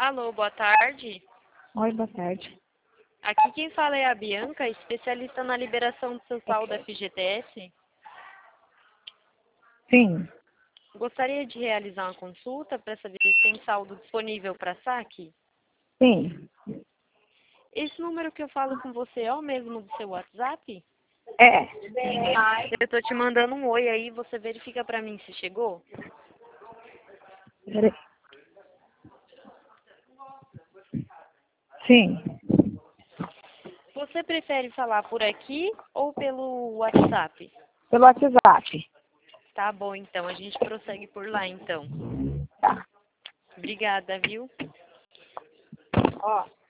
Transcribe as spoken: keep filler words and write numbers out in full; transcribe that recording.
Alô, boa tarde. Oi, boa tarde. Aqui quem fala é a Bianca, especialista na liberação do seu saldo F G T S. Sim, Gostaria de realizar uma consulta para saber se tem saldo disponível para saque? sim. Esse número que eu falo com você é o mesmo do seu WhatsApp? É. Eu estou te mandando um oi aí, você verifica para mim se chegou? Peraí. Sim. Você prefere falar por aqui ou pelo WhatsApp? Pelo WhatsApp. Tá bom, então. A gente prossegue por lá, então. Tá. Obrigada, viu? Ó.